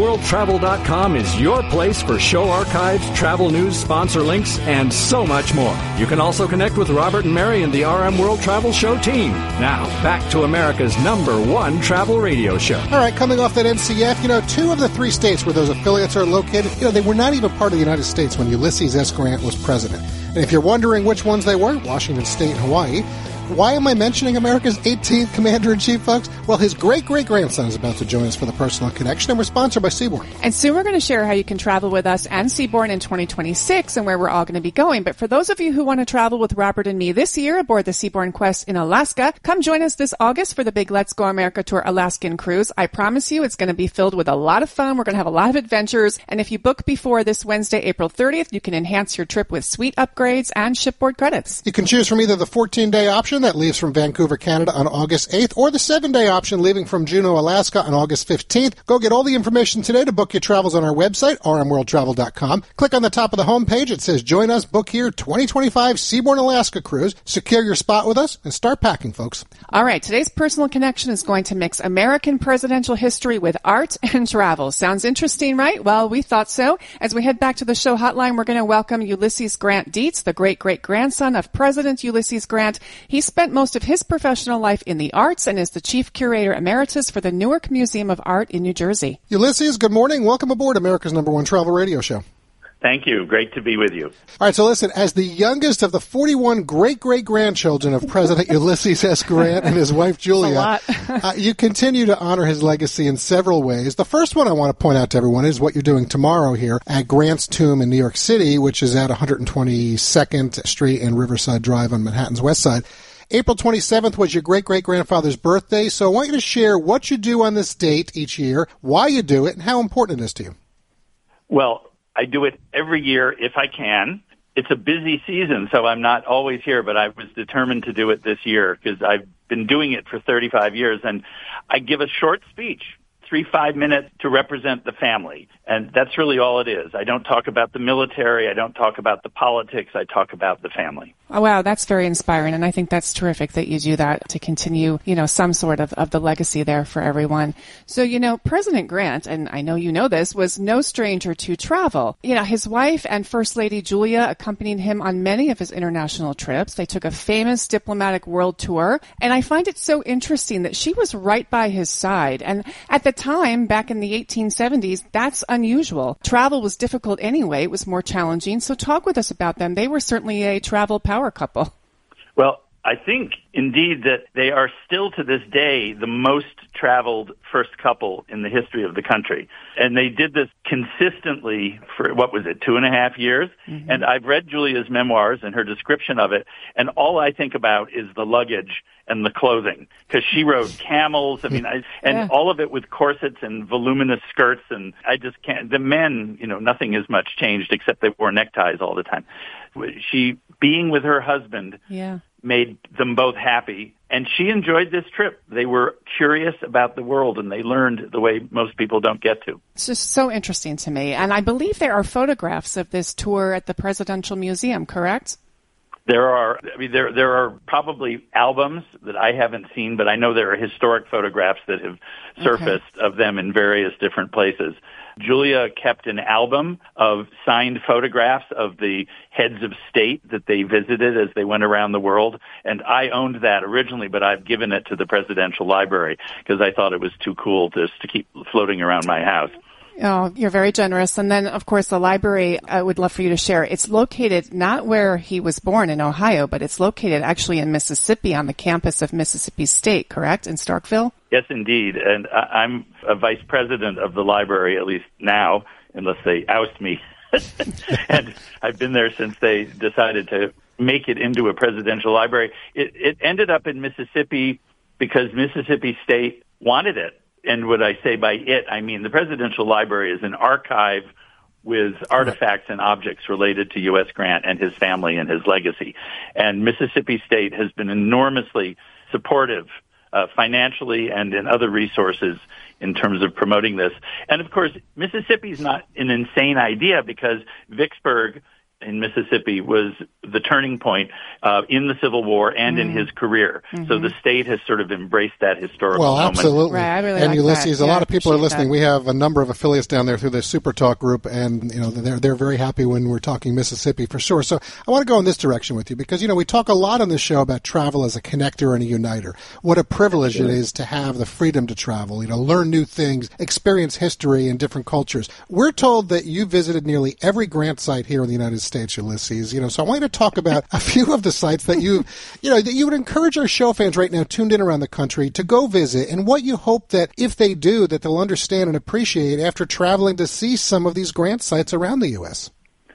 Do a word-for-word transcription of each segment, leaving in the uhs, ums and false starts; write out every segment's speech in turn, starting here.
world travel dot com is your place for show archives, travel news, sponsor links, and so much more. You can also connect with Robert and Mary and the R M World Travel Show team. Now, back to America's number one travel radio show. All right, coming off that N C F, you know, two of the three states where those affiliates are located, you know, they were not even part of the United States when Ulysses S. Grant was president. And if you're wondering which ones they were, Washington State and Hawaii. Why am I mentioning America's eighteenth Commander-in-Chief, folks? Well, his great-great-grandson is about to join us for the Personal Connection, and we're sponsored by Seabourn. And soon we're going to share how you can travel with us and Seabourn in twenty twenty-six and where we're all going to be going. But for those of you who want to travel with Robert and me this year aboard the Seabourn Quest in Alaska, come join us this August for the big Let's Go America Tour Alaskan Cruise. I promise you it's going to be filled with a lot of fun. We're going to have a lot of adventures. And if you book before this Wednesday, April thirtieth, you can enhance your trip with suite upgrades and shipboard credits. You can choose from either the fourteen-day option that leaves from Vancouver, Canada on August eighth, or the seven-day option leaving from Juneau, Alaska on August fifteenth. Go get all the information today to book your travels on our website, r m world travel dot com. Click on the top of the homepage. It says, Join Us, Book Here, twenty twenty-five Seabourn Alaska Cruise. Secure your spot with us and start packing, folks. All right, today's Personal Connection is going to mix American presidential history with art and travel. Sounds interesting, right? Well, we thought so. As we head back to the show hotline, we're going to welcome Ulysses Grant Dietz, the great-great-grandson of President Ulysses Grant. He spent most of his professional life in the arts and is the chief curator emeritus for the Newark Museum of Art in New Jersey. Ulysses, good morning. Welcome aboard America's number one travel radio show. Thank you. Great to be with you. All right, so listen, as the youngest of the forty-one great-great-grandchildren of President Ulysses S. Grant and his wife Julia, uh, you continue to honor his legacy in several ways. The first one I want to point out to everyone is what you're doing tomorrow here at Grant's Tomb in New York City, which is at one twenty-second Street and Riverside Drive on Manhattan's west side. April twenty-seventh was your great-great-grandfather's birthday, so I want you to share what you do on this date each year, why you do it, and how important it is to you. Well, I do it every year if I can. It's a busy season, so I'm not always here, but I was determined to do it this year because I've been doing it for thirty-five years, and I give a short speech, three, five minutes to represent the family. And that's really all it is. I don't talk about the military. I don't talk about the politics. I talk about the family. Oh, wow, that's very inspiring, and I think that's terrific that you do that to continue, you know, some sort of, of the legacy there for everyone. So, you know, President Grant, and I know you know this, was no stranger to travel. You know, his wife and First Lady Julia accompanied him on many of his international trips. They took a famous diplomatic world tour, and I find it so interesting that she was right by his side. And at the time, back in the eighteen seventies, that's unusual. Travel was difficult anyway. It was more challenging. So talk with us about them. They were certainly a travel power couple. Well, I think indeed that they are still to this day the most traveled first couple in the history of the country. And they did this consistently for, what was it, two and a half years? Mm-hmm. And I've read Julia's memoirs and her description of it, and all I think about is the luggage and the clothing, because she rode camels. I mean, I, and yeah. all of it with corsets and voluminous skirts, and I just can't. The men, you know, nothing has much changed except they wore neckties all the time. She, being with her husband, yeah. made them both happy, and she enjoyed this trip. They were curious about the world, and they learned the way most people don't get to. It's just so interesting to me, and I believe there are photographs of this tour at the Presidential Museum, correct? There are, I mean, there there are probably albums that I haven't seen, but I know there are historic photographs that have surfaced okay. of them in various different places. Julia kept an album of signed photographs of the heads of state that they visited as they went around the world, and I owned that originally, but I've given it to the Presidential Library because I thought it was too cool just to keep floating around my house. Oh, you're very generous. And then, of course, the library, I would love for you to share. It's located not where he was born in Ohio, but it's located actually in Mississippi on the campus of Mississippi State, correct, in Starkville? Yes, indeed. And I'm a vice president of the library, at least now, unless they oust me. And I've been there since they decided to make it into a presidential library. It, it ended up in Mississippi because Mississippi State wanted it. And what I say by it, I mean the Presidential Library is an archive with artifacts and objects related to U S. Grant and his family and his legacy. And Mississippi State has been enormously supportive uh, financially and in other resources in terms of promoting this. And, of course, Mississippi is not an insane idea because Vicksburg in Mississippi was the turning point uh, in the Civil War and mm. in his career. Mm-hmm. So the state has sort of embraced that historical well, moment. Absolutely. Right, I really and like Ulysses, that. a yeah, lot of people are listening. That. We have a number of affiliates down there through the Super Talk group, and you know they're they're very happy when we're talking Mississippi for sure. So I want to go in this direction with you because you know we talk a lot on this show about travel as a connector and a uniter. What a privilege it is to have the freedom to travel, you know, learn new things, experience history in different cultures. We're told that you visited nearly every grant site here in the United States, Ulysses. You know, so I want you to talk about a few of the sites that you, you know, that you would encourage our show fans right now tuned in around the country to go visit, and what you hope that if they do, that they'll understand and appreciate after traveling to see some of these grant sites around the U S.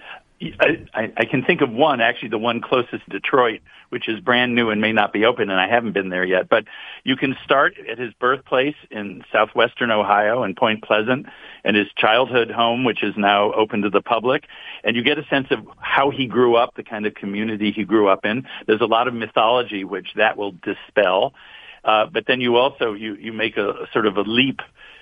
I, I, I can think of one, actually the one closest to Detroit, which is brand new and may not be open, and I haven't been there yet. But you can start at his birthplace in southwestern Ohio in Point Pleasant, and his childhood home, which is now open to the public. And you get a sense of how he grew up, the kind of community he grew up in. There's a lot of mythology, which that will dispel. Uh, but then you also, you, you make a, a sort of a leap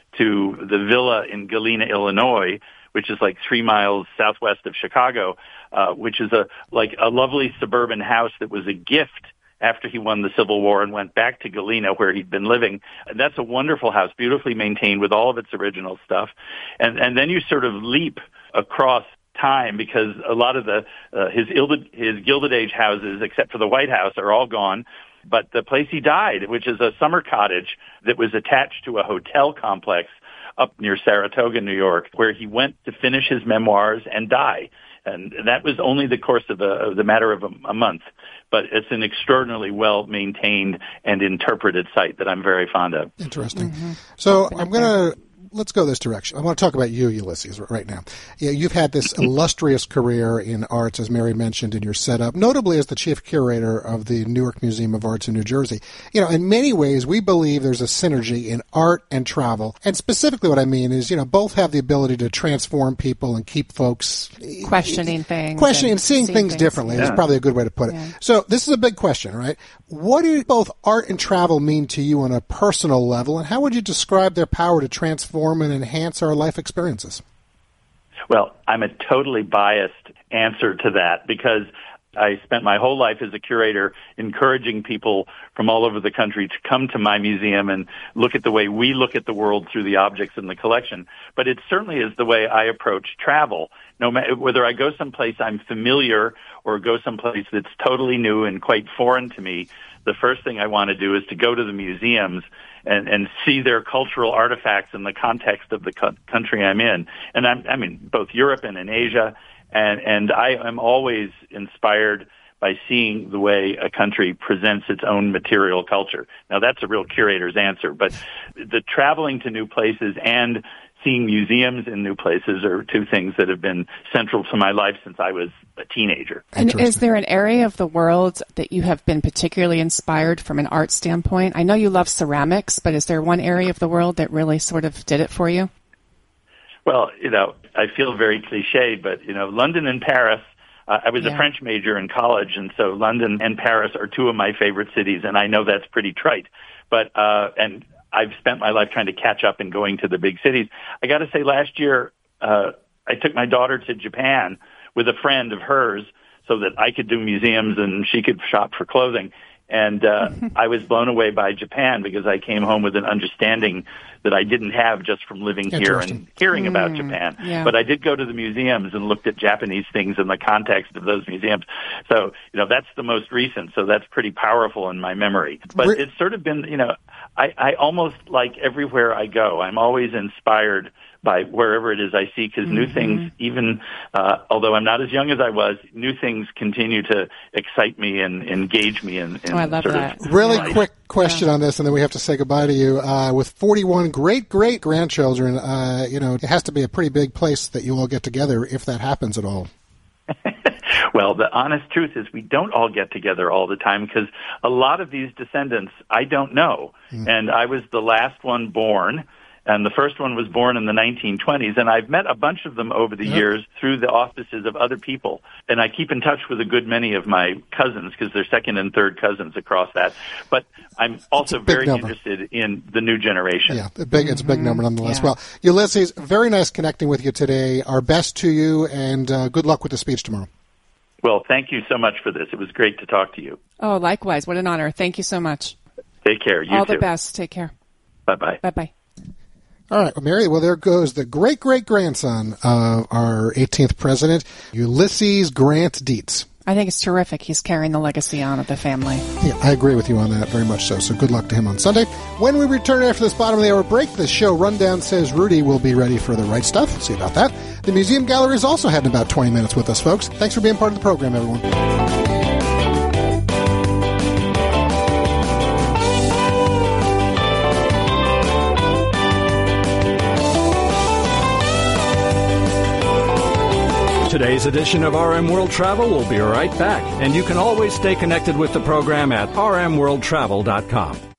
to the villa in Galena, Illinois, which is like three miles southwest of Chicago, uh, which is a like a lovely suburban house that was a gift after he won the Civil War and went back to Galena where he'd been living. And that's a wonderful house, beautifully maintained with all of its original stuff. And and then you sort of leap across time because a lot of the uh, his Gilded, his Gilded Age houses, except for the White House, are all gone. But the place he died, which is a summer cottage that was attached to a hotel complex up near Saratoga, New York, where he went to finish his memoirs and die. And that was only the course of, a, of the matter of a, a month. But it's an extraordinarily well-maintained and interpreted site that I'm very fond of. Interesting. Mm-hmm. So I'm going to... Let's go this direction. I want to talk about you, Ulysses, right now. Yeah, you've had this illustrious career in arts, as Mary mentioned in your setup, notably as the chief curator of the Newark Museum of Arts in New Jersey. You know, in many ways, we believe there's a synergy in art and travel. And specifically what I mean is, you know, both have the ability to transform people and keep folks... Questioning things. Questioning and seeing, seeing things, things differently. Yeah. Is probably a good way to put it. Yeah. So this is a big question, right? What do both art and travel mean to you on a personal level, and how would you describe their power to transform and enhance our life experiences? Well, I'm a totally biased answer to that because I spent my whole life as a curator encouraging people from all over the country to come to my museum and look at the way we look at the world through the objects in the collection. But it certainly is the way I approach travel. No matter whether I go someplace I'm familiar or go someplace that's totally new and quite foreign to me, the first thing I want to do is to go to the museums and, and see their cultural artifacts in the context of the co- country I'm in. And I'm, I mean, both Europe and in Asia. And, and I am always inspired by seeing the way a country presents its own material culture. Now, that's a real curator's answer, but the traveling to new places and seeing museums in new places are two things that have been central to my life since I was a teenager. And is there an area of the world that you have been particularly inspired from an art standpoint? I know you love ceramics, but is there one area of the world that really sort of did it for you? Well, you know, I feel very cliched, but, you know, London and Paris, uh, I was yeah. a French major in college, and so London and Paris are two of my favorite cities, and I know that's pretty trite. But, uh, and I've spent my life trying to catch up and going to the big cities. I got to say, last year, uh, I took my daughter to Japan with a friend of hers so that I could do museums and she could shop for clothing. And uh, I was blown away by Japan because I came home with an understanding that I didn't have just from living here and hearing mm, about Japan. Yeah. But I did go to the museums and looked at Japanese things in the context of those museums. So, you know, that's the most recent. So that's pretty powerful in my memory. But We're- it's sort of been, you know, I, I almost like everywhere I go, I'm always inspired by wherever it is I see, because mm-hmm. new things, even uh, although I'm not as young as I was, new things continue to excite me and engage me. In, in oh, I love sort that. Of really life. Quick question yeah. on this, and then we have to say goodbye to you. Uh, with forty-one great, great grandchildren, uh, you know, it has to be a pretty big place that you all get together, if that happens at all. Well, the honest truth is we don't all get together all the time because a lot of these descendants I don't know. Mm. And I was the last one born, and the first one was born in the nineteen twenties. And I've met a bunch of them over the yep. years through the auspices of other people. And I keep in touch with a good many of my cousins because they're second and third cousins across that. But I'm also very number. interested in the new generation. Yeah, a big, it's a big mm-hmm. number nonetheless. Yeah. Well, Ulysses, very nice connecting with you today. Our best to you, and uh, good luck with the speech tomorrow. Well, thank you so much for this. It was great to talk to you. Oh, likewise. What an honor. Thank you so much. Take care. You All too. the best. Take care. Bye-bye. Bye-bye. All right, well, Mary, well, there goes the great-great-grandson of our eighteenth president, Ulysses Grant Dietz. I think it's terrific. He's carrying the legacy on of the family. Yeah, I agree with you on that, very much so. So good luck to him on Sunday. When we return after this bottom of the hour break, the show Rundown Says Rudy will be ready for the right stuff. See about that. The Museum Gallery is also heading about twenty minutes with us, folks. Thanks for being part of the program, everyone. Today's edition of R M World Travel will be right back, and you can always stay connected with the program at r m world travel dot com.